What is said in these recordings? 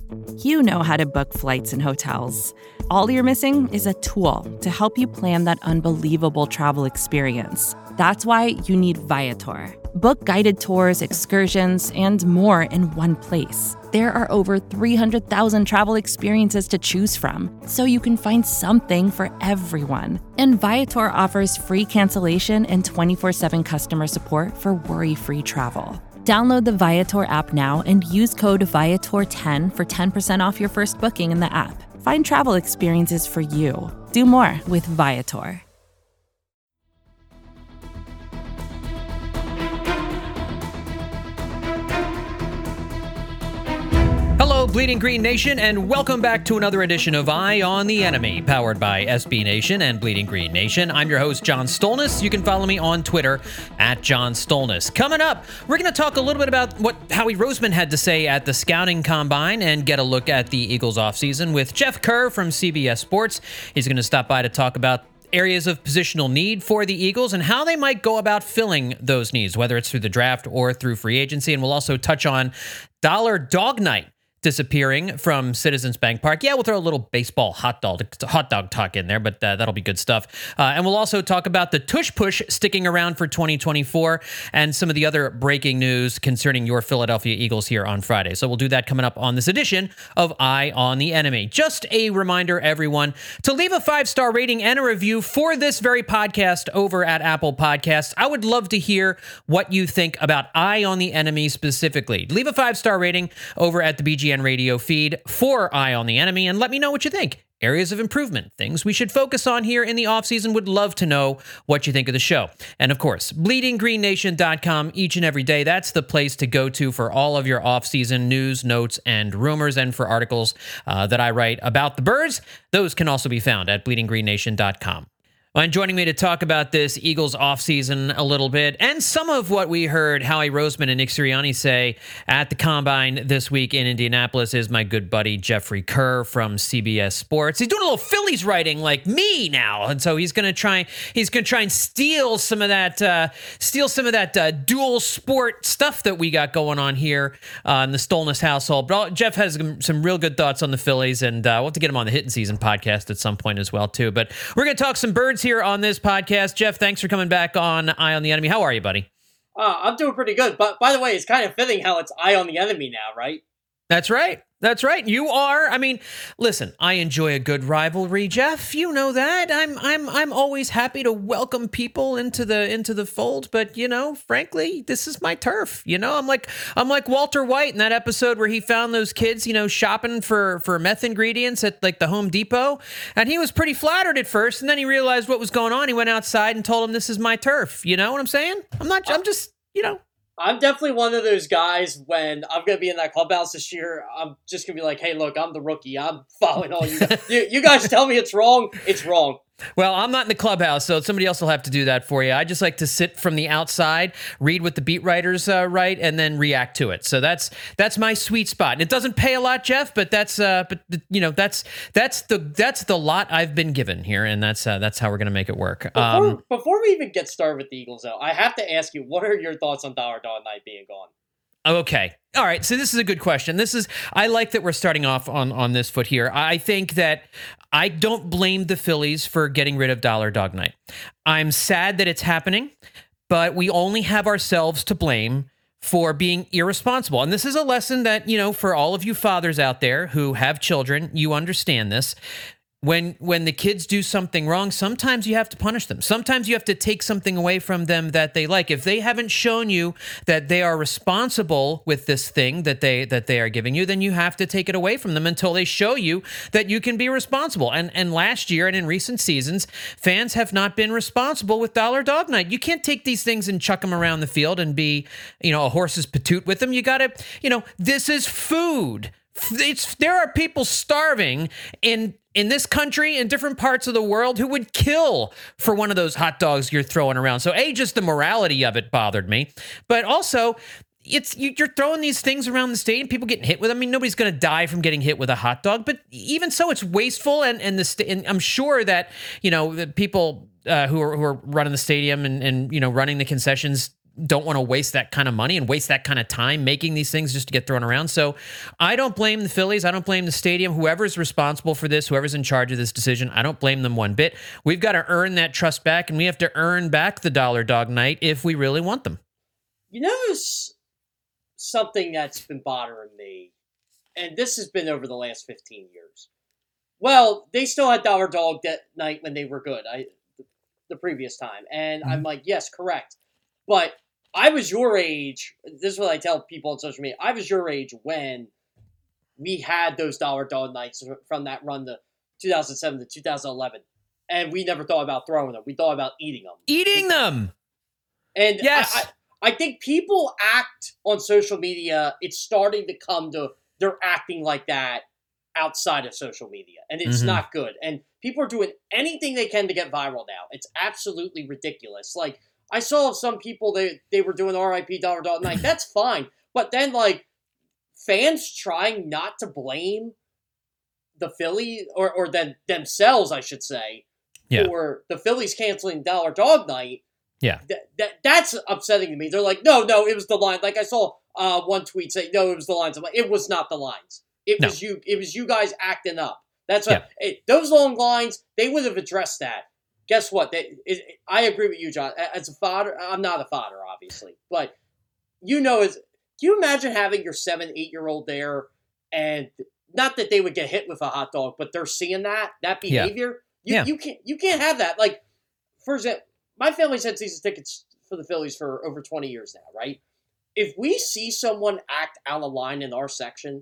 You know how to book flights and hotels. All you're missing is a tool to help you plan that unbelievable travel experience. That's why you need Viator. Book guided tours, excursions, and more in one place. There are over 300,000 travel experiences to choose from, so you can find something for everyone. And Viator offers free cancellation and 24/7 customer support for worry-free travel. Download the Viator app now and use code Viator10 for 10% off your first booking in the app. Find travel experiences for you. Do more with Viator. Hello, Bleeding Green Nation, and welcome back to another edition of Eye on the Enemy, powered by SB Nation and Bleeding Green Nation. I'm your host, John Stolnis. You can follow me on Twitter at John Stolnis. Coming up, we're going to talk a little bit about what Howie Roseman had to say at the Scouting Combine and get a look at the Eagles offseason with Jeff Kerr from CBS Sports. He's going to stop by to talk about areas of positional need for the Eagles and how they might go about filling those needs, whether it's through the draft or through free agency. And we'll also touch on Dollar Dog Night disappearing from Citizens Bank Park. Yeah, we'll throw a little baseball hot dog talk in there, but that'll be good stuff. And we'll also talk about the tush push sticking around for 2024 and some of the other breaking news concerning your Philadelphia Eagles here on Friday. So we'll do that coming up on this edition of Eye on the Enemy. Just a reminder, everyone, to leave a 5-star rating and a review for this very podcast over at Apple Podcasts. I would love to hear what you think about Eye on the Enemy specifically. Leave a 5-star rating over at the BGN Radio feed for Eye on the Enemy and let me know what you think. Areas of improvement, things we should focus on here in the offseason. Would love to know what you think of the show. And of course, bleedinggreennation.com each and every day. That's the place to go to for all of your offseason news, notes, and rumors, and for articles that I write about the birds. Those can also be found at bleedinggreennation.com. And joining me to talk about this Eagles offseason a little bit, and some of what we heard Howie Roseman and Nick Sirianni say at the Combine this week in Indianapolis, is my good buddy Jeffrey Kerr from CBS Sports. He's doing a little Phillies writing like me now, and so he's gonna try and steal some of that dual sport stuff that we got going on here in the Stolnis household. But Jeff has some real good thoughts on the Phillies, and we'll have to get him on the Hitting Season podcast at some point as well too. But we're gonna talk some birds here on this podcast. Jeff, thanks for coming back on Eye on the Enemy. How are you, buddy? I'm doing pretty good. But by the way, it's kind of fitting how it's Eye on the Enemy now, right? That's right. That's right. You are. I mean, listen, I enjoy a good rivalry, Jeff. You know that. I'm always happy to welcome people into the fold, but you know, frankly, this is my turf. You know, I'm like Walter White in that episode where he found those kids, you know, shopping for meth ingredients at like the Home Depot, and he was pretty flattered at first, and then he realized what was going on. He went outside and told him, "This is my turf." You know what I'm saying? I'm just, you know. I'm definitely one of those guys when I'm going to be in that clubhouse this year, I'm just going to be like, hey, look, I'm the rookie. I'm following all you guys. You guys tell me it's wrong. It's wrong. Well, I'm not in the clubhouse, so somebody else will have to do that for you. I just like to sit from the outside, read what the beat writers write, and then react to it. So that's my sweet spot. And it doesn't pay a lot, Jeff, but that's the lot I've been given here, and that's how we're gonna make it work. Before we even get started with the Eagles, though, I have to ask you, what are your thoughts on Dollar Dog Night being gone? Okay. All right. So this is a good question. I like that we're starting off on this foot here. I think that I don't blame the Phillies for getting rid of Dollar Dog Night. I'm sad that it's happening, but we only have ourselves to blame for being irresponsible. And this is a lesson that, you know, for all of you fathers out there who have children, you understand this. When the kids do something wrong, sometimes you have to punish them. Sometimes you have to take something away from them that they like. If they haven't shown you that they are responsible with this thing that they are giving you, then you have to take it away from them until they show you that you can be responsible. And last year and in recent seasons, fans have not been responsible with Dollar Dog Night. You can't take these things and chuck them around the field and be, you know, a horse's patoot with them. You got to, you know, this is food. There are people starving in this country, in different parts of the world, who would kill for one of those hot dogs you're throwing around. So, just the morality of it bothered me. But also, you're throwing these things around the stadium, people getting hit with them. I mean, nobody's going to die from getting hit with a hot dog. But even so, it's wasteful. And I'm sure that, you know, the people who are running the stadium and, you know, running the concessions don't want to waste that kind of money and waste that kind of time making these things just to get thrown around. So I don't blame the Phillies. I don't blame the stadium. Whoever's responsible for this, whoever's in charge of this decision, I don't blame them one bit. We've got to earn that trust back, and we have to earn back the dollar dog night if we really want them. You know, something that's been bothering me, and this has been over the last 15 years. Well, they still had dollar dog night when they were good. The previous time. And I'm like, yes, correct. But I was your age. This is what I tell people on social media. I was your age when we had those dollar dog nights from that run to 2007 to 2011. And we never thought about throwing them. We thought about eating them. Eating them! And yes. I think people act on social media. It's starting to come to, they're acting like that outside of social media, and it's not good. And people are doing anything they can to get viral now. It's absolutely ridiculous. Like, I saw some people, they were doing RIP Dollar Dog Night. That's fine. But then, like, fans trying not to blame the Phillies, or themselves, I should say, for the Phillies canceling Dollar Dog Night. Yeah. That's upsetting to me. They're like, no, it was the line. Like, I saw one tweet say, no, it was the lines. I'm like, it was not the lines. It was you guys acting up. That's what those long lines. They would have addressed that. Guess what? I agree with you, John. As a father, I'm not a father, obviously, but do you imagine having your 7-8-year-old there, and not that they would get hit with a hot dog, but they're seeing that behavior. You can't have that. Like, for example, my family's had season tickets for the Phillies for over 20 years now, right? If we see someone act out of line in our section.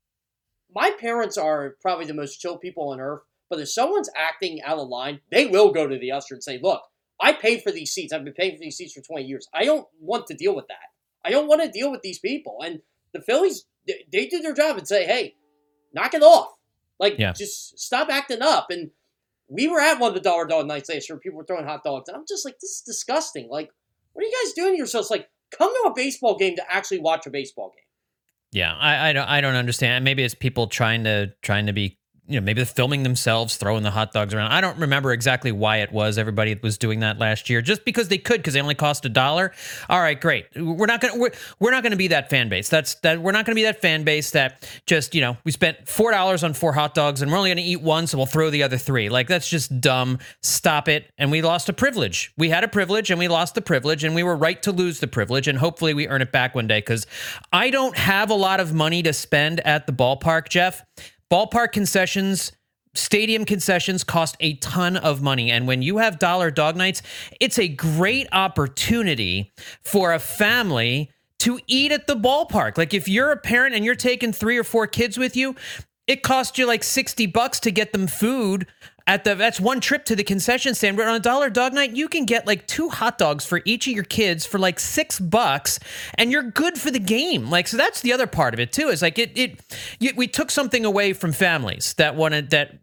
My parents are probably the most chill people on earth, but if someone's acting out of line, they will go to the usher and say, look, I paid for these seats. I've been paying for these seats for 20 years. I don't want to deal with that. I don't want to deal with these people. And the Phillies, they do their job and say, hey, knock it off. Like, just stop acting up. And we were at one of the Dollar Dog Nights last year. People were throwing hot dogs. And I'm just like, this is disgusting. Like, what are you guys doing to yourselves? Like, come to a baseball game to actually watch a baseball game. Yeah, I don't understand. Maybe it's people trying to be, maybe they're filming themselves throwing the hot dogs around. I don't remember exactly why it was. Everybody was doing that last year just because they could, because they only cost $1. All right, great. We're not gonna be that fan base. We're not gonna be that fan base that just we spent $4 on 4 hot dogs and we're only gonna eat one, so we'll throw the other 3. Like, that's just dumb. Stop it. And we lost a privilege. We had a privilege and we lost the privilege, and we were right to lose the privilege. And hopefully we earn it back one day, because I don't have a lot of money to spend at the ballpark, Jeff. Ballpark concessions, stadium concessions cost a ton of money. And when you have dollar dog nights, it's a great opportunity for a family to eat at the ballpark. Like, if you're a parent and you're taking 3 or 4 kids with you, it costs you like $60 to get them food that's one trip to the concession stand. But on a dollar dog night, you can get like 2 hot dogs for each of your kids for like $6, and you're good for the game. Like, so that's the other part of it too. Is like we took something away from families that wanted that,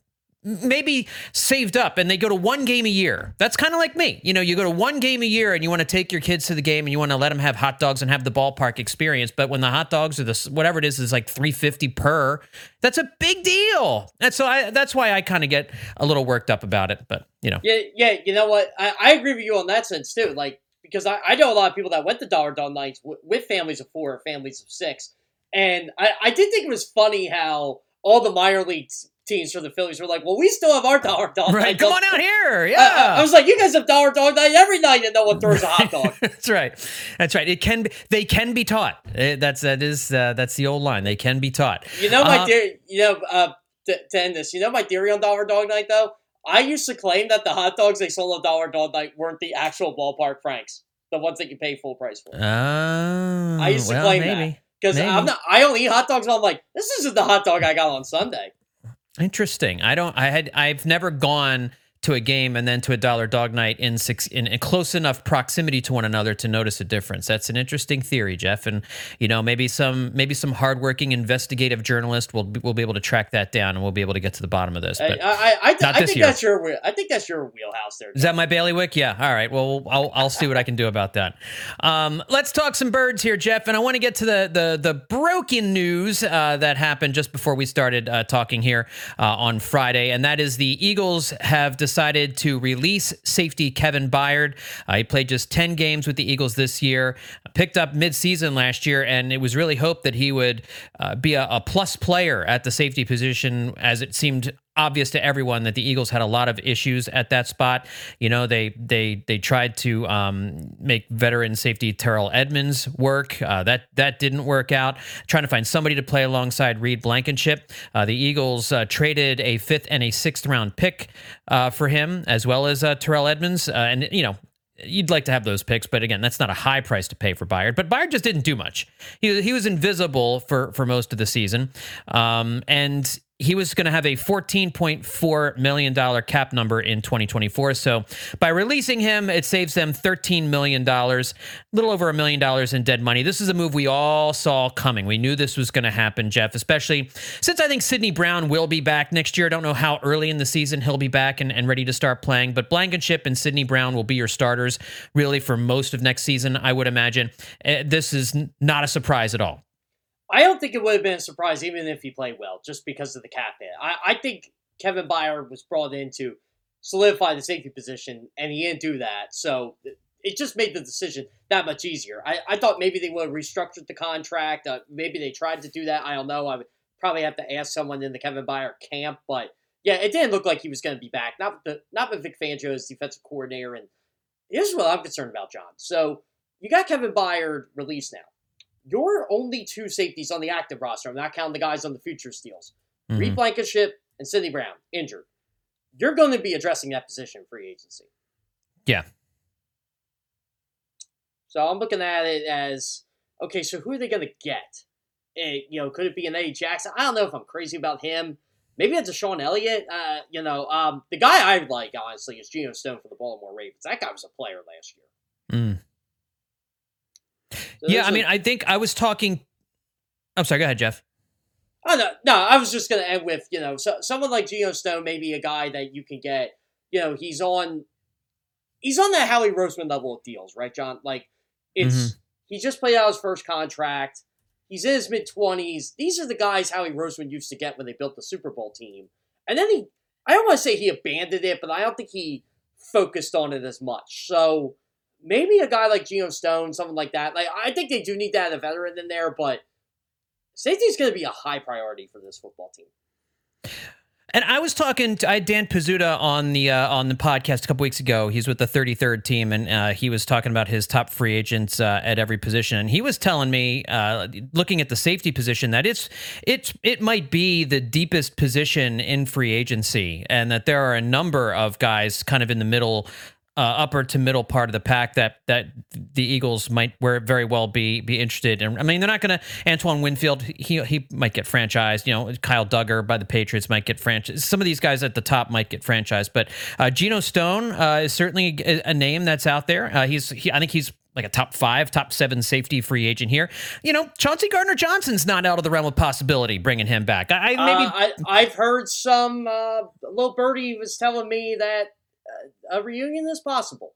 maybe saved up, and they go to 1 game a year. That's kind of like me. You go to 1 game a year and you want to take your kids to the game and you want to let them have hot dogs and have the ballpark experience. But when the hot dogs or whatever it is like $3.50 per, that's a big deal. And so that's why I kind of get a little worked up about it. But Yeah, you know what? I agree with you on that sense too. Like, because I know a lot of people that went to Dollar Dog Nights with families of 4 or families of 6. And I did think it was funny how all the minor league teams for the Phillies were like, well, we still have our Dollar Dog Night. Right, come on out here. Yeah. I was like, you guys have Dollar Dog Night every night and no one throws a hot dog. That's right. They can be taught. That's the old line. They can be taught. My theory, to end this, my theory on Dollar Dog Night, though? I used to claim that the hot dogs they sold on Dollar Dog Night weren't the actual ballpark Franks, the ones that you pay full price for. Oh, I used to claim that. Because I only eat hot dogs and I'm like, this isn't the hot dog I got on Sunday. Interesting. I've never gone to a game and then to a Dollar Dog Night in close enough proximity to one another to notice a difference. That's an interesting theory, Jeff. And maybe some hardworking investigative journalist will be able to track that down, and we'll be able to get to the bottom of this. But I think that's your wheelhouse there. Is that my bailiwick? Yeah. All right. Well, I'll see what I can do about that. Let's talk some birds here, Jeff. And I want to get to the broken news that happened just before we started talking here on Friday, and that is the Eagles have decided decided to release safety Kevin Byard. He played just 10 games with the Eagles this year, picked up midseason last year, and it was really hoped that he would be a plus player at the safety position, as it seemed obvious to everyone that the Eagles had a lot of issues at that spot. You know, they tried to make veteran safety Terrell Edmonds work. That didn't work out. Trying to find somebody to play alongside Reed Blankenship. The Eagles traded a 5th and a 6th round pick for him, as well as Terrell Edmonds. And, you know, you'd like to have those picks, but again, that's not a high price to pay for Byard. But Byard just didn't do much. He was invisible for most of the season. And he was going to have a $14.4 million cap number in 2024. So by releasing him, it saves them $13 million, a little over $1 million in dead money. This is a move we all saw coming. We knew this was going to happen, Jeff, especially since I think Sidney Brown will be back next year. I don't know how early in the season he'll be back and ready to start playing, but Blankenship and Sidney Brown will be your starters really for most of next season, I would imagine. This is not a surprise at all. I don't think it would have been a surprise even if he played well, just because of the cap hit. I think Kevin Byard was brought in to solidify the safety position, and he didn't do that. So it just made the decision that much easier. I thought maybe they would have restructured the contract. Maybe they tried to do that. I don't know. I would probably have to ask someone in the Kevin Byard camp. But, yeah, it didn't look like he was going to be back. Not with Vic Fangio as defensive coordinator. And here's what I'm concerned about, John. So you got Kevin Byard released now. Your only 2 safeties on the active roster, I'm not counting the guys on the future steals, Reed Blankenship and Sidney Brown, injured. You're going to be addressing that position in free agency. Yeah. So I'm looking at it as, okay, so who are they going to get? Could it be an Eddie Jackson? I don't know if I'm crazy about him. Maybe it's a Sean Elliott. The guy I like, honestly, is Geno Stone for the Baltimore Ravens. That guy was a player last year. So yeah, I mean, I think I was talking. I'm sorry. Go ahead, Jeff. Oh no! I was just going to end with someone like Geno Stone, maybe a guy that you can get. He's on that Howie Roseman level of deals, right, John? Like he just played out his first contract. He's in his mid-20s. These are the guys Howie Roseman used to get when they built the Super Bowl team. And then I don't want to say he abandoned it, but I don't think he focused on it as much. So maybe a guy like Geno Stone, something like that. Like, I think they do need to add a veteran in there, but safety is going to be a high priority for this football team. And I was talking I had Dan Pizzuta on the podcast a couple weeks ago. He's with the 33rd team, and he was talking about his top free agents at every position. And he was telling me, looking at the safety position, that it might be the deepest position in free agency, and that there are a number of guys kind of in the middle, upper to middle part of the pack that the Eagles might very well be interested in. I mean, they're not going to. Antoine Winfield, he might get franchised. Kyle Duggar by the Patriots might get franchised. Some of these guys at the top might get franchised, but Geno Stone is certainly a name that's out there. I think he's like a top 5, top 7 safety free agent here. Chauncey Gardner-Johnson's not out of the realm of possibility bringing him back. I've heard some little birdie was telling me that a reunion is possible.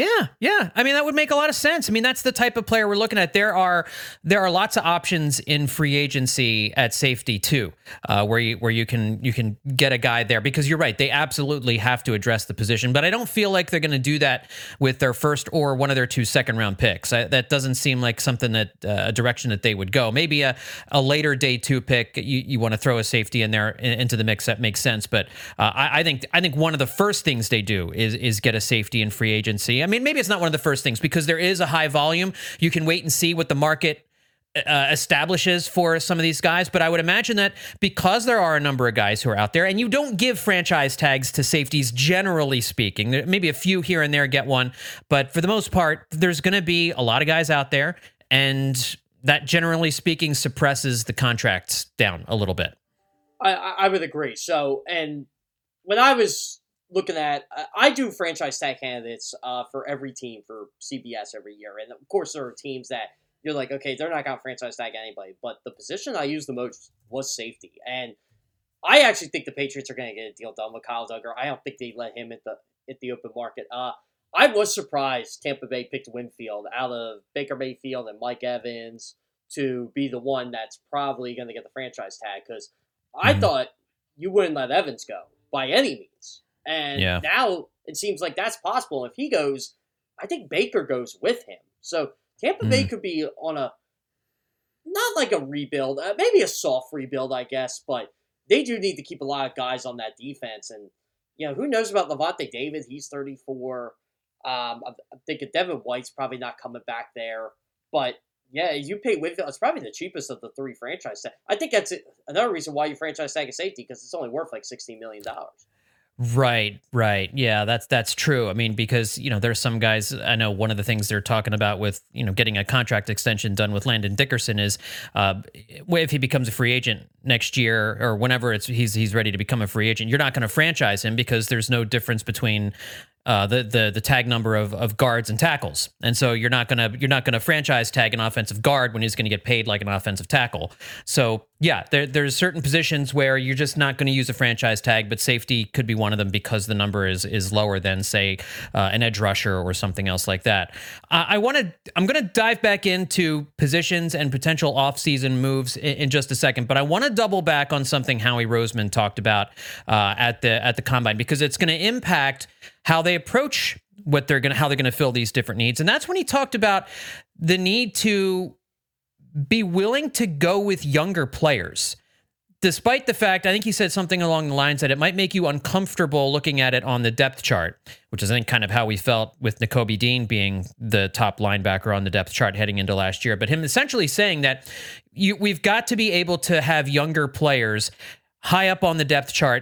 Yeah. I mean, that would make a lot of sense. I mean, that's the type of player we're looking at. There are lots of options in free agency at safety too, where you can get a guy there, because you're right, they absolutely have to address the position. But I don't feel like they're going to do that with their first or one of their 2 second-round picks. That doesn't seem like something that a direction that they would go. Maybe a later day 2 pick, you want to throw a safety in there into the mix. That makes sense. But I think one of the first things they do is get a safety in free agency. I mean, maybe it's not one of the first things, because there is a high volume. You can wait and see what the market establishes for some of these guys. But I would imagine that because there are a number of guys who are out there, and you don't give franchise tags to safeties, generally speaking, there maybe a few here and there get one, but for the most part, there's going to be a lot of guys out there, and that, generally speaking, suppresses the contracts down a little bit. I would agree. So, and when I was looking at, I do franchise tag candidates for every team for CBS every year. And of course, there are teams that you're like, okay, they're not going to franchise tag anybody. But the position I used the most was safety. And I actually think the Patriots are going to get a deal done with Kyle Duggar. I don't think they let him at the open market. I was surprised Tampa Bay picked Winfield out of Baker Mayfield and Mike Evans to be the one that's probably going to get the franchise tag, because I thought you wouldn't let Evans go by any means. And now it seems like that's possible. If he goes, I think Baker goes with him. So Tampa Bay could be on a, not like a rebuild, maybe a soft rebuild, I guess, but they do need to keep a lot of guys on that defense. And, who knows about Levante David? He's 34. I'm thinking Devin White's probably not coming back there. But, yeah, you pay Winfield. It's probably the cheapest of the 3 franchise tag. I think that's another reason why you franchise tag a safety, because it's only worth like $16 million. Right. Yeah, that's true. I mean, because, there's some guys, I know one of the things they're talking about with, getting a contract extension done with Landon Dickerson is if he becomes a free agent next year or whenever he's ready to become a free agent, you're not going to franchise him because there's no difference between the tag number of guards and tackles. And so you're not gonna franchise tag an offensive guard when he's going to get paid like an offensive tackle. So yeah, there's certain positions where you're just not going to use a franchise tag, but safety could be one of them because the number is lower than, say, an edge rusher or something else like that. I'm going to dive back into positions and potential offseason moves in just a second, but I want to double back on something Howie Roseman talked about at the combine, because it's going to impact how they approach how they're going to fill these different needs. And that's when he talked about the need to be willing to go with younger players. Despite the fact, I think he said something along the lines that it might make you uncomfortable looking at it on the depth chart, which is I think kind of how we felt with Nakobe Dean being the top linebacker on the depth chart heading into last year. But him essentially saying that we've got to be able to have younger players high up on the depth chart,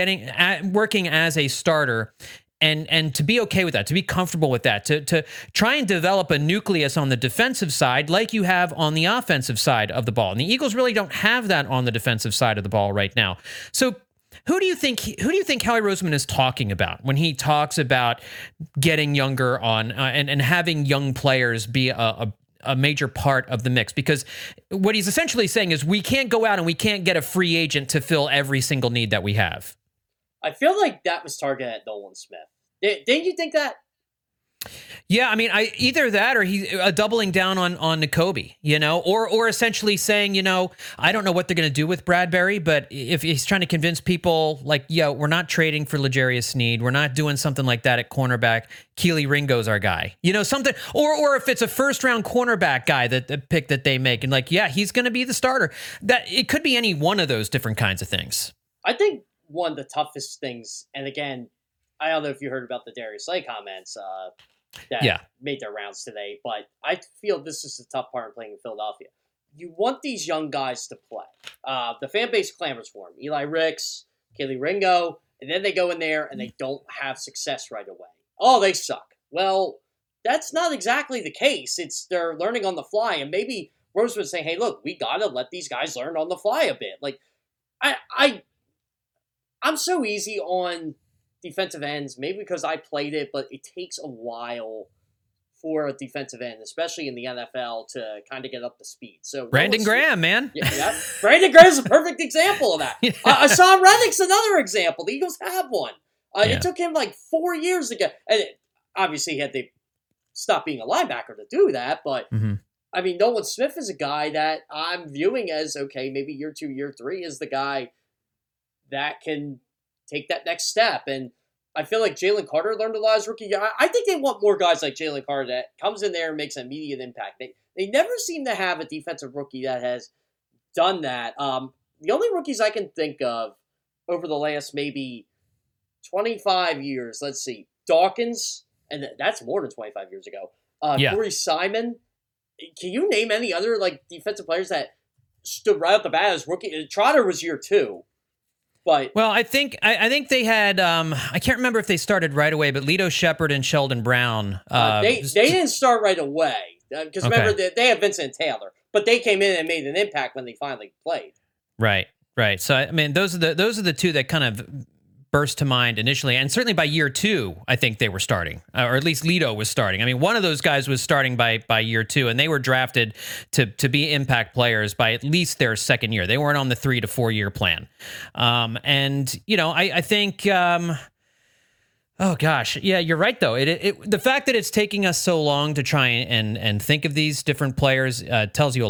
working as a starter, and to be okay with that, to be comfortable with that, to try and develop a nucleus on the defensive side like you have on the offensive side of the ball. And the Eagles really don't have that on the defensive side of the ball right now. So who do you think Howie Roseman is talking about when he talks about getting younger on and having young players be a major part of the mix? Because what he's essentially saying is we can't go out and we can't get a free agent to fill every single need that we have. I feel like that was targeted at Nolan Smith. Didn't you think that? Yeah, I mean, either that or he's doubling down on Nakobe, or essentially saying, I don't know what they're going to do with Bradbury, but if he's trying to convince people like, we're not trading for L'Jarius Sneed, we're not doing something like that at cornerback. Keely Ringo's our guy, something, or if it's a first round cornerback guy the pick that they make, and like, he's going to be the starter. That it could be any one of those different kinds of things. I think one of the toughest things, and again, I don't know if you heard about the Darius Slay comments that made their rounds today, but I feel this is the tough part of playing in Philadelphia. You want these young guys to play. The fan base clamors for them. Eli Ricks, Keely Ringo, and then they go in there and they don't have success right away. Oh, they suck. Well, that's not exactly the case. They're learning on the fly, and maybe Rose was saying, hey, look, we got to let these guys learn on the fly a bit. Like, I'm so easy on defensive ends, maybe because I played it, but it takes a while for a defensive end, especially in the NFL, to kind of get up to speed. So Brandon Graham, man. Yeah, Brandon Graham's a perfect example of that. Hassan Reddick's another example. The Eagles have one. It took him like 4 years to get, and obviously he had to stop being a linebacker to do that, but I mean, Nolan Smith is a guy that I'm viewing as, okay, maybe year 2, year 3 is the guy that can take that next step. And I feel like Jalen Carter learned a lot as rookie. I think they want more guys like Jalen Carter that comes in there and makes an immediate impact. They never seem to have a defensive rookie that has done that. The only rookies I can think of over the last maybe 25 years, let's see, Dawkins, and that's more than 25 years ago. Corey Simon. Can you name any other defensive players that stood right off the bat as rookie? Trotter was year 2. But, well, I think they had. I can't remember if they started right away, but Lito Shepard and Sheldon Brown. They didn't start right away because remember they had Vincent Taylor, but they came in and made an impact when they finally played. Right. So I mean, those are the two that kind of burst to mind initially, and certainly by year 2, I think they were starting, or at least Lito was starting. I mean, one of those guys was starting by year 2, and they were drafted to be impact players by at least their second year. They weren't on the 3 to 4 year plan. And I think. Oh gosh, yeah, you're right though. The fact that it's taking us so long to try and think of these different players tells you a lot.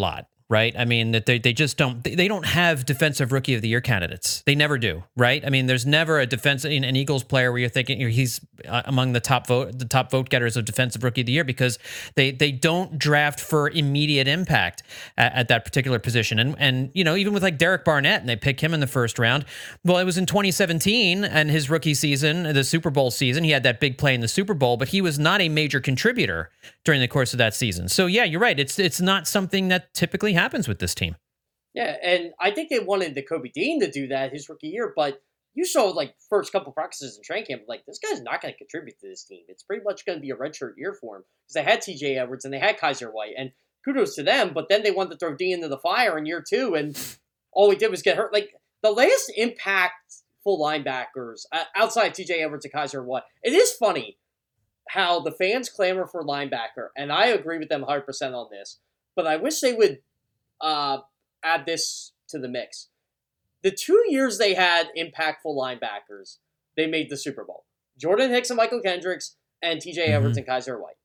right? I mean, that they just don't have defensive rookie of the year candidates. They never do, right? I mean, there's never a an Eagles player where you're thinking he's among the top vote getters of defensive rookie of the year, because they don't draft for immediate impact at that particular position. And even with like Derek Barnett, and they pick him in the first round. Well, it was in 2017 and his rookie season, the Super Bowl season, he had that big play in the Super Bowl, but he was not a major contributor during the course of that season. So yeah, you're right. It's not something that typically happens with this team. Yeah, and I think they wanted the Kobe Dean to do that his rookie year, but you saw like first couple practices in training camp, like this guy's not going to contribute to this team. It's pretty much going to be a redshirt year for him, because they had TJ Edwards and they had Kaiser White, and kudos to them. But then they wanted to throw Dean into the fire in year 2, and all he did was get hurt. Like the last impactful linebackers outside TJ Edwards and Kaiser White, it is funny how the fans clamor for linebacker, and I agree with them 100% on this, but I wish they would add this to the mix. The 2 years they had impactful linebackers, they made the Super Bowl. Jordan Hicks and Michael Kendricks, and TJ Edwards and Kaiser White.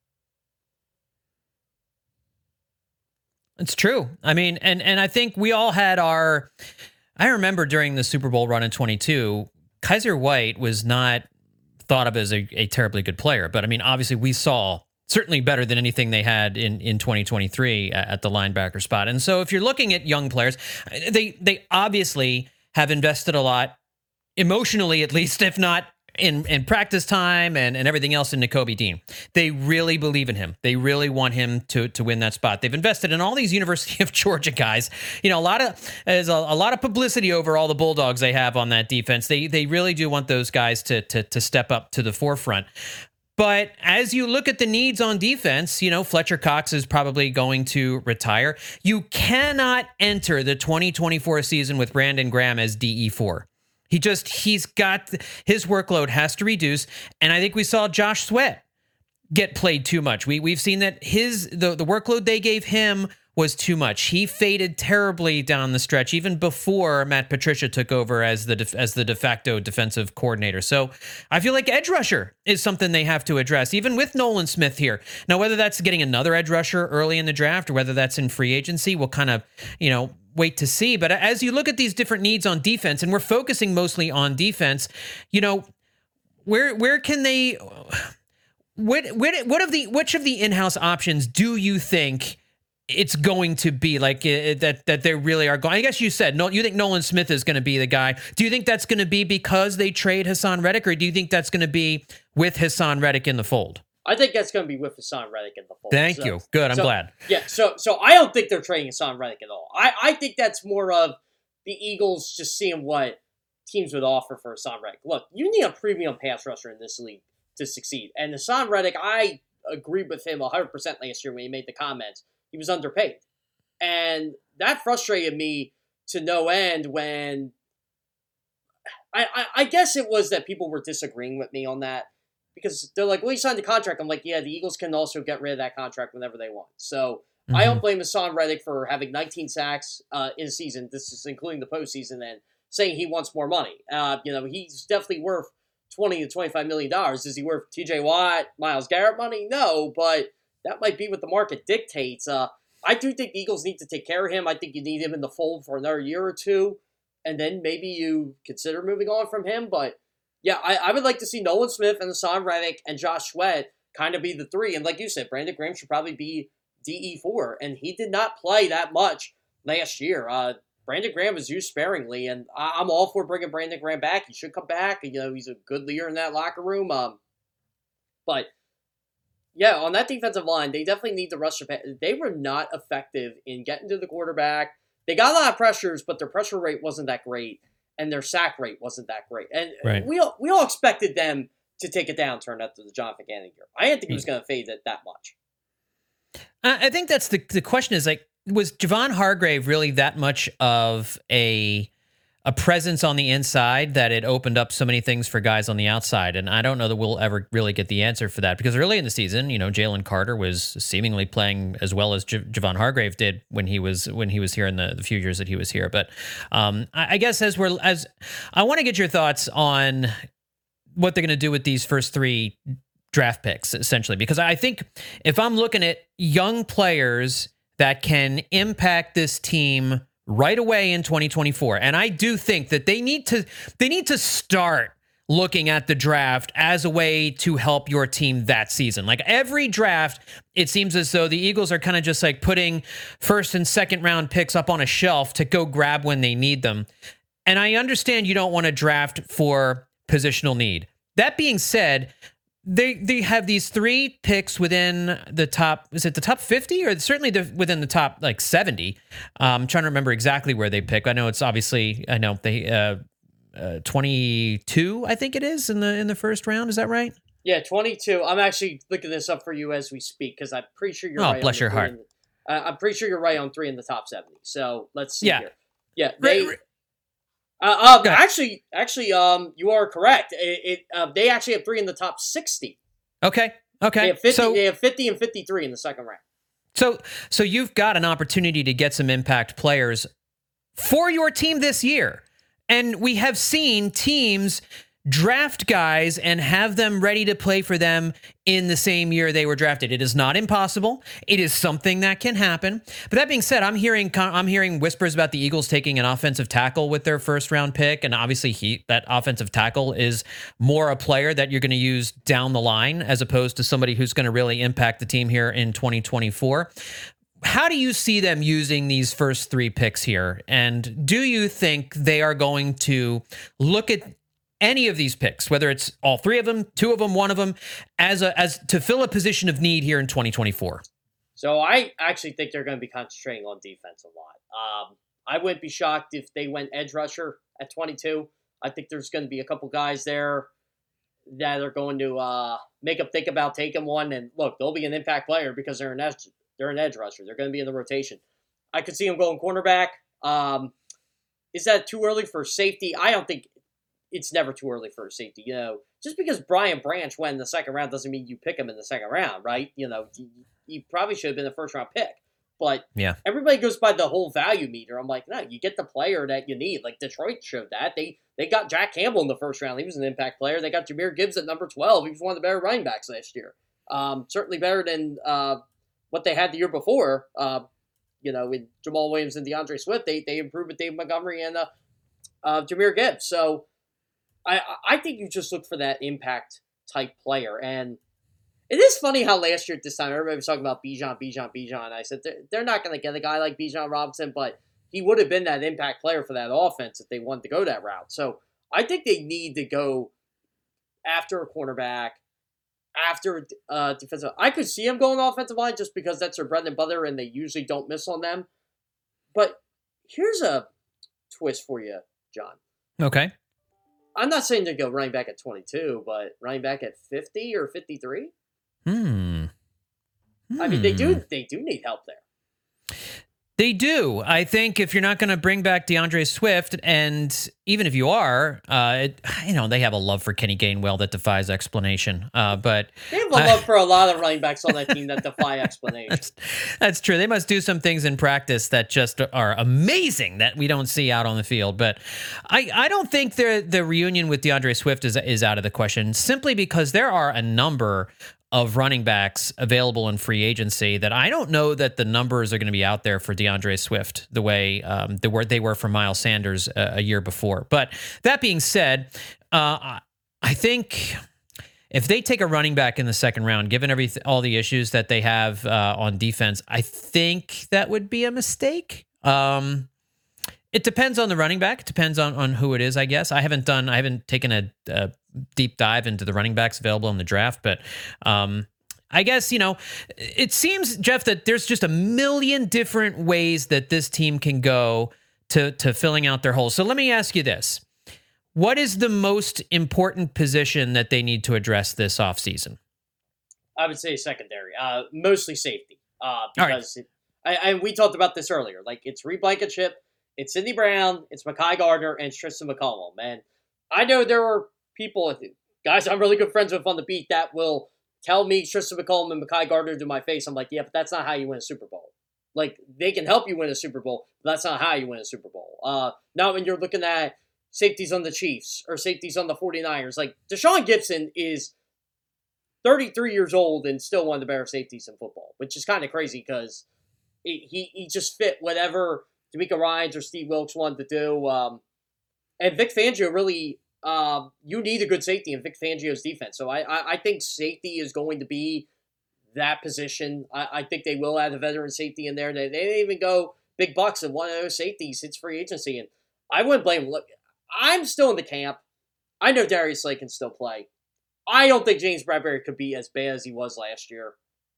It's true. I mean, and I think we all had I remember during the Super Bowl run in 22, Kaiser White was not thought of as a terribly good player. But I mean, obviously we saw certainly better than anything they had in 2023 at the linebacker spot. And so if you're looking at young players, they obviously have invested a lot emotionally, at least, if not in practice time and everything else in Nakobe Dean. They really believe in him. They really want him to win that spot. They've invested in all these University of Georgia guys. There's a lot of publicity over all the Bulldogs they have on that defense. They really do want those guys to step up to the forefront. But as you look at the needs on defense, Fletcher Cox is probably going to retire. You cannot enter the 2024 season with Brandon Graham as DE4. He's got, his workload has to reduce. And I think we saw Josh Sweat get played too much. We've seen that the workload they gave him was too much. He faded terribly down the stretch, even before Matt Patricia took over as the de facto defensive coordinator. So I feel like edge rusher is something they have to address, even with Nolan Smith here. Now, whether that's getting another edge rusher early in the draft or whether that's in free agency, we'll kind of, wait to see. But as you look at these different needs on defense, and we're focusing mostly on defense, where can they, which of the in-house options do you think it's going to be, like that they really are going? I guess you said no. You think Nolan Smith is going to be the guy. Do you think that's going to be because they trade Hassan Reddick, or do you think that's going to be with Hassan Reddick in the fold? I think that's going to be with Hassan Reddick in the fold. Thank you. Good. I'm glad. Yeah. So I don't think they're trading Hassan Reddick at all. I think that's more of the Eagles just seeing what teams would offer for Hassan Reddick. Look, you need a premium pass rusher in this league to succeed, and Hassan Reddick, I agreed with him 100% last year when he made the comments. He was underpaid. And that frustrated me to no end when I guess it was that people were disagreeing with me on that, because they're like, well, he signed the contract. I'm like, yeah, the Eagles can also get rid of that contract whenever they want. So I don't blame Hassan Reddick for having 19 sacks in a season. This is including the postseason, and saying he wants more money. He's definitely worth $20 to $25 million. Is he worth TJ Watt, Myles Garrett money? No, but that might be what the market dictates. I do think the Eagles need to take care of him. I think you need him in the fold for another year or two, and then maybe you consider moving on from him. But yeah, I would like to see Nolan Smith and Hassan Reddick and Josh Sweat kind of be the three. And like you said, Brandon Graham should probably be DE4, and he did not play that much last year. Brandon Graham was used sparingly, and I'm all for bringing Brandon Graham back. He should come back. He's a good leader in that locker room. But yeah, on that defensive line, they definitely need to rush the pass. They were not effective in getting to the quarterback. They got a lot of pressures, but their pressure rate wasn't that great, and their sack rate wasn't that great. And right. we all expected them to take a downturn after the Jonathan Gannon year. I didn't think he was going to fade it that much. I think that's the question is, like, was Javon Hargrave really that much of a presence on the inside that it opened up so many things for guys on the outside? And I don't know that we'll ever really get the answer for that, because early in the season, Jalen Carter was seemingly playing as well as Javon Hargrave did when he was here in the few years that he was here. But I guess as I want to get your thoughts on what they're going to do with these first three draft picks, essentially, because I think if I'm looking at young players that can impact this team right away in 2024. And I do think that they need to start looking at the draft as a way to help your team that season. Like every draft, it seems as though the Eagles are kind of just like putting first and second round picks up on a shelf to go grab when they need them. And I understand you don't want to draft for positional need. That being said, they have these 3 picks within the top, is it the top 50 or certainly within the top like 70? I'm trying to remember exactly where they pick. I know it's obviously, I know they 22, I think it is in the first round. Is that right? Yeah, 22. I'm actually looking this up for you as we speak because I'm pretty sure you're right. Oh, bless your heart. I'm pretty sure you're right on 3 in the top 70. So let's see here. Yeah, actually, you are correct. They actually have 3 in the top 60. Okay. They have 50. They have 50 and 53 in the second round. So you've got an opportunity to get some impact players for your team this year. And we have seen teams draft guys and have them ready to play for them in the same year they were drafted. It is not impossible. It is something that can happen. But that being said, I'm hearing whispers about the Eagles taking an offensive tackle with their first round pick. And obviously that offensive tackle is more a player that you're going to use down the line as opposed to somebody who's going to really impact the team here in 2024. How do you see them using these first 3 picks here? And do you think they are going to look at any of these picks, whether it's all 3 of them, 2 of them, 1 of them, as to fill a position of need here in 2024? So I actually think they're going to be concentrating on defense a lot. I wouldn't be shocked if they went edge rusher at 22. I think there's going to be a couple guys there that are going to make them think about taking one. And look, they'll be an impact player because they're an edge rusher. They're going to be in the rotation. I could see them going cornerback. Is that too early for safety? I don't think it's never too early for a safety. Just because Brian Branch went in the second round doesn't mean you pick him in the second round, right? He probably should have been a first round pick. But yeah, everybody goes by the whole value meter. I'm like, no, you get the player that you need. Like Detroit showed that. They got Jack Campbell in the first round. He was an impact player. They got Jahmyr Gibbs at number 12. He was one of the better running backs last year. Certainly better than what they had the year before. With Jamal Williams and DeAndre Swift, they improved with Dave Montgomery and Jahmyr Gibbs. So I think you just look for that impact type player. And it is funny how last year at this time, everybody was talking about Bijan. I said, they're not going to get a guy like Bijan Robinson, but he would have been that impact player for that offense if they wanted to go that route. So I think they need to go after a cornerback, after defensive. I could see them going offensive line just because that's their bread and butter and they usually don't miss on them. But here's a twist for you, John. Okay. I'm not saying to go running back at 22, but running back at 50 or 53? I mean, they do need help there. They do. I think if you're not going to bring back DeAndre Swift, and even if you are, they have a love for Kenny Gainwell that defies explanation. But they have a love for a lot of running backs on that team that defy explanation. That's true. They must do some things in practice that just are amazing that we don't see out on the field. But I don't think the reunion with DeAndre Swift is out of the question, simply because there are a number of running backs available in free agency that I don't know that the numbers are going to be out there for DeAndre Swift the way they were for Miles Sanders a year before. But that being said, I think if they take a running back in the second round, given all the issues that they have on defense, I think that would be a mistake. It depends on the running back. It depends on who it is, I guess. I haven't taken a deep dive into the running backs available in the draft, but I guess, it seems, Jeff, that there's just a million different ways that this team can go to filling out their holes. So let me ask you this. What is the most important position that they need to address this offseason? I would say secondary, mostly safety. Because and we talked about this earlier. Like, it's Reed Blankenship, it's Sidney Brown, it's Mekhi Gardner, and it's Tristan McCollum. Man, I know there are people, guys I'm really good friends with on the beat, that will tell me Tristan McCollum and Mekhi Gardner to my face. I'm like, yeah, but that's not how you win a Super Bowl. Like, they can help you win a Super Bowl, but that's not how you win a Super Bowl. Not when you're looking at safeties on the Chiefs or safeties on the 49ers. Like, Deshaun Gibson is 33 years old and still one of the better safeties in football, which is kind of crazy because he just fit whatever D'Amico Ryans or Steve Wilks wanted to do. And Vic Fangio really, you need a good safety in Vic Fangio's defense. So I think safety is going to be that position. I think they will add a veteran safety in there. They didn't even go big bucks, and one of those safeties hits free agency. And I wouldn't blame him. Look, I'm still in the camp. I know Darius Slay can still play. I don't think James Bradbury could be as bad as he was last year.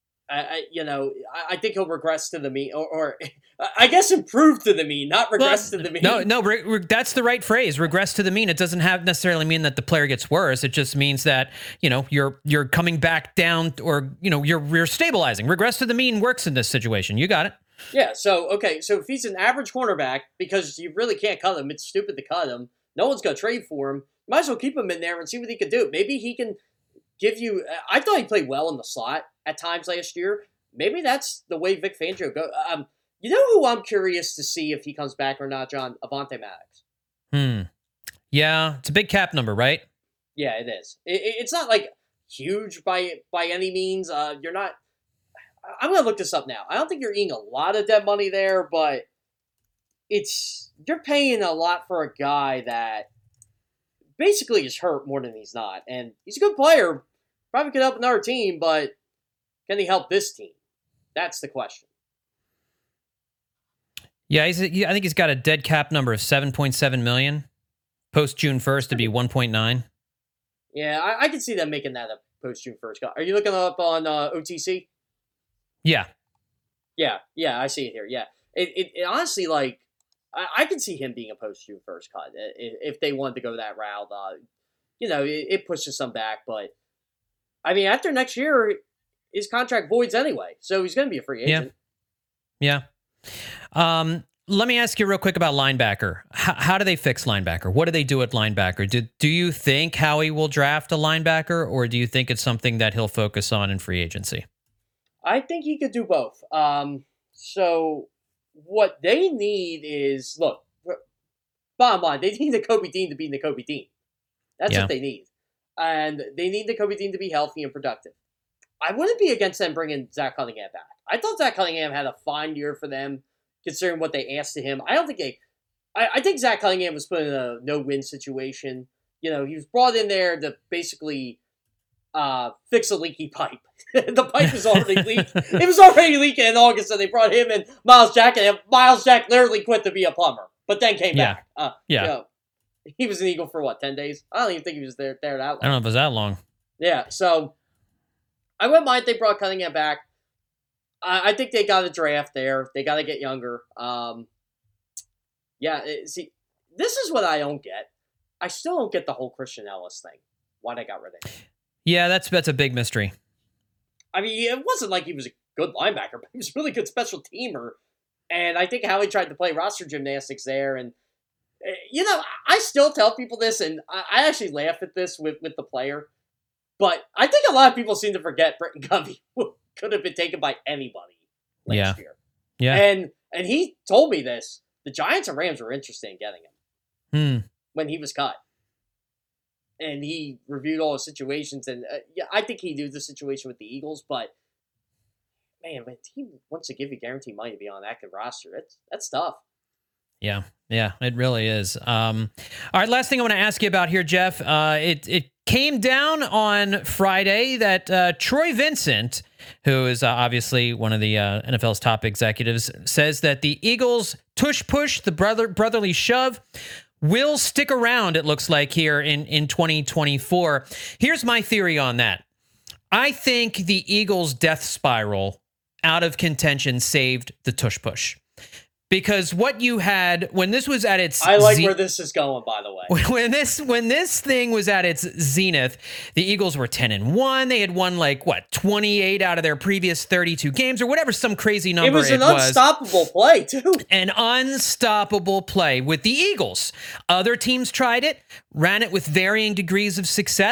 I think he'll regress to the mean, or I guess improve to the mean, not regress to the mean. No, that's the right phrase. Regress to the mean. It doesn't have necessarily mean that the player gets worse. It just means that you're coming back down, or you're stabilizing. Regress to the mean works in this situation. You got it. Yeah. So if he's an average cornerback, because you really can't cut him, it's stupid to cut him. No one's gonna trade for him. Might as well keep him in there and see what he can do. Maybe he can give you. I thought he played well in the slot at times last year. Maybe that's the way Vic Fangio goes. You know who I'm curious to see if he comes back or not, John? Avonte Maddox. Yeah, it's a big cap number, right? Yeah, it is. It's not like huge by any means. You're not. I'm gonna look this up now. I don't think you're eating a lot of dead money there, but you're paying a lot for a guy that basically is hurt more than he's not, and he's a good player. Probably could help another team, but can he help this team? That's the question. Yeah, I think he's got a dead cap number of $7.7 million. Post June 1st to be 1.9. Yeah, I can see them making that a post June 1st. Are you looking up on OTC? Yeah. Yeah, I see it here. Yeah, it honestly, like, I can see him being a post June 1st cut if they wanted to go that route. It pushes some back, but I mean, after next year, his contract voids anyway, so he's going to be a free agent. Yeah. Let me ask you real quick about linebacker. How do they fix linebacker? What do they do at linebacker? Do you think Howie will draft a linebacker, or do you think it's something that he'll focus on in free agency? I think he could do both. So what they need is, look, bottom line, they need Nakobe Dean to be Nakobe Dean. That's what they need. And they need Nakobe Dean to be healthy and productive. I wouldn't be against them bringing Zach Cunningham back. I thought Zach Cunningham had a fine year for them, considering what they asked of him. I think Zach Cunningham was put in a no-win situation. He was brought in there to basically fix a leaky pipe. The pipe was already leaking. It was already leaking in August, and they brought him and Miles Jack, and Miles Jack literally quit to be a plumber, but then came back. He was an Eagle for 10 days? I don't even think he was there that long. I don't know if it was that long. Yeah, so I wouldn't mind if they brought Cunningham back. I think they got to draft there. They got to get younger. See, this is what I don't get. I still don't get the whole Christian Ellis thing. Why they got rid of him. Yeah, that's a big mystery. I mean, it wasn't like he was a good linebacker, but he was a really good special teamer. And I think Howie tried to play roster gymnastics there. And, I still tell people this, and I actually laugh at this with the player. But I think a lot of people seem to forget Britton Covey could have been taken by anybody last year. Yeah. And he told me this. The Giants and Rams were interested in getting him when he was cut. And he reviewed all the situations. And I think he knew the situation with the Eagles. But, man, if a team wants to give you guaranteed money to be on an active roster, that's tough. Yeah, it really is. All right, last thing I want to ask you about here, Jeff. It came down on Friday that Troy Vincent, who is obviously one of the NFL's top executives, says that the Eagles' tush push, the brotherly shove, will stick around, it looks like, here in 2024. Here's my theory on that. I think the Eagles' death spiral out of contention saved the tush push. Because what you had when this was at its I like where this is going, by the way. When this thing was at its zenith, the Eagles were 10-1. They had won 28 out of their previous 32 games or whatever, some crazy number. It was an unstoppable play, too. An unstoppable play with the Eagles. Other teams tried it, ran it with varying degrees of success.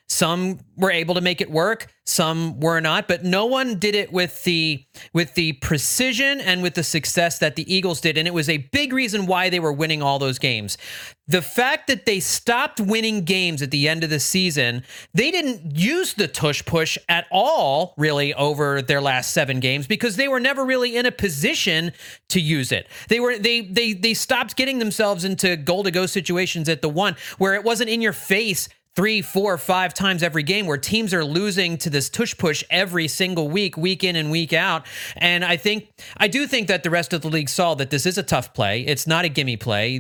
Some were able to make it work, some were not, but no one did it with the precision and with the success that the Eagles did, and it was a big reason why they were winning all those games. The fact that they stopped winning games at the end of the season, they didn't use the tush push at all, really, over their last 7 games because they were never really in a position to use it. They stopped getting themselves into goal-to-go situations at the one where it wasn't in your face 3, 4, 5 times every game where teams are losing to this tush push every single week in and week out. And I do think that the rest of the league saw that this is a tough play. It's not a gimme play.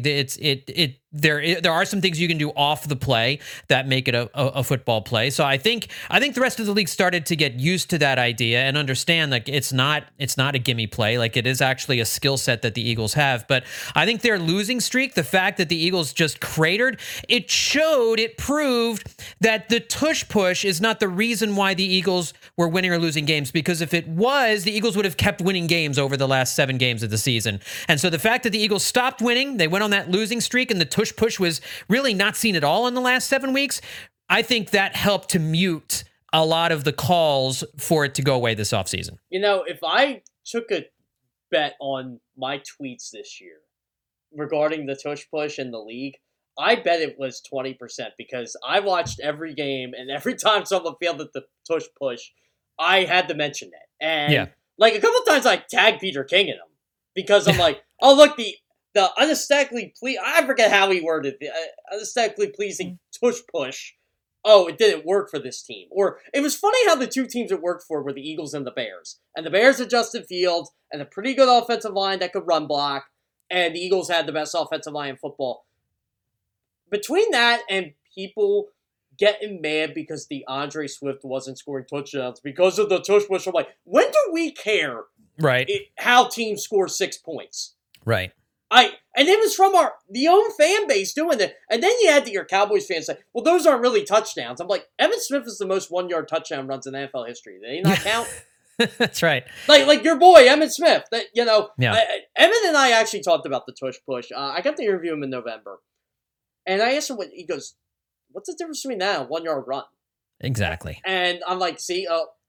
There are some things you can do off the play that make it a football play. So I think the rest of the league started to get used to that idea and understand like it's not a gimme play. Like it is actually a skill set that the Eagles have. But I think their losing streak, the fact that the Eagles just cratered, it proved that the tush push is not the reason why the Eagles were winning or losing games, because if it was, the Eagles would have kept winning games over the last 7 games of the season. And so the fact that the Eagles stopped winning, they went on that losing streak, and the tush push was really not seen at all in the last 7 weeks, I think that helped to mute a lot of the calls for it to go away this offseason. You know, if I took a bet on my tweets this year regarding the tush push in the league, I bet it was 20% because I watched every game, and every time someone failed at the tush push, I had to mention it. And like a couple of times I tagged Peter King in them because I'm like, oh, look, the unaesthetically pleasing, I forget how he worded it, the unaesthetically pleasing tush push. Oh, it didn't work for this team. Or it was funny how the 2 teams it worked for were the Eagles and the Bears. And the Bears had Justin Fields and a pretty good offensive line that could run block, and the Eagles had the best offensive line in football. Between that and people getting mad because the DeAndre Swift wasn't scoring touchdowns because of the tush push, I'm like, when do we care how teams score 6 points? Right. And it was from the own fan base doing it. And then you had your Cowboys fans say, well, those aren't really touchdowns. I'm like, Evan Smith is the most 1-yard touchdown runs in NFL history. Did he not count? That's right. Like your boy, Emmitt Smith. That Yeah. Evan and I actually talked about the tush push. I got to interview him in November. And I asked him he goes, what's the difference between that and a 1-yard run? Exactly. And I'm like, see,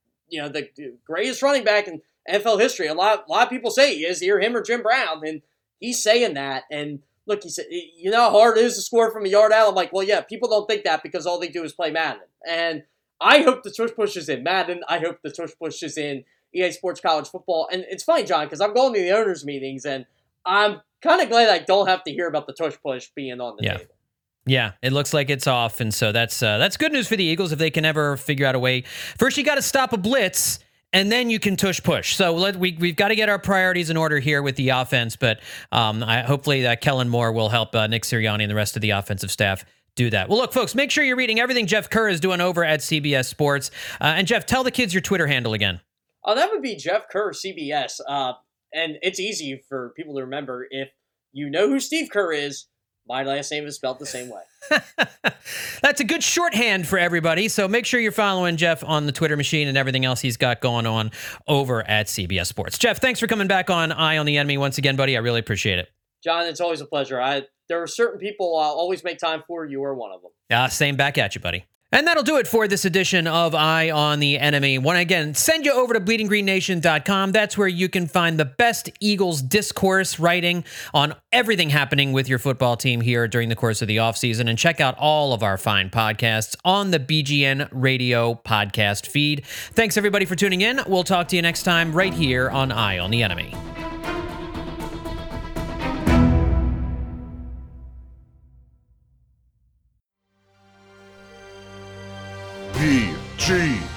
the greatest running back in NFL history. A lot of people say he is, either him or Jim Brown. And he's saying that. And look, he said, you know how hard it is to score from a yard out? I'm like, well, yeah, people don't think that because all they do is play Madden. And I hope the tush push is in Madden. I hope the tush push is in EA Sports College Football. And it's funny, John, because I'm going to the owners' meetings, and I'm kind of glad I don't have to hear about the tush push being on the table. Yeah, it looks like it's off, and so that's good news for the Eagles if they can ever figure out a way. First, you got to stop a blitz, and then you can tush push. So we've got to get our priorities in order here with the offense, but hopefully Kellen Moore will help Nick Sirianni and the rest of the offensive staff do that. Well, look, folks, make sure you're reading everything Jeff Kerr is doing over at CBS Sports. And Jeff, tell the kids your Twitter handle again. Oh, that would be Jeff Kerr CBS. And it's easy for people to remember. If you know who Steve Kerr is, my last name is spelled the same way. That's a good shorthand for everybody. So make sure you're following Jeff on the Twitter machine and everything else he's got going on over at CBS Sports. Jeff, thanks for coming back on Eye on the Enemy once again, buddy. I really appreciate it. John, it's always a pleasure. There are certain people I'll always make time for. You are one of them. Same back at you, buddy. And that'll do it for this edition of Eye on the Enemy. Want to again send you over to bleedinggreennation.com. That's where you can find the best Eagles discourse writing on everything happening with your football team here during the course of the offseason. And check out all of our fine podcasts on the BGN Radio podcast feed. Thanks, everybody, for tuning in. We'll talk to you next time right here on Eye on the Enemy. BGN.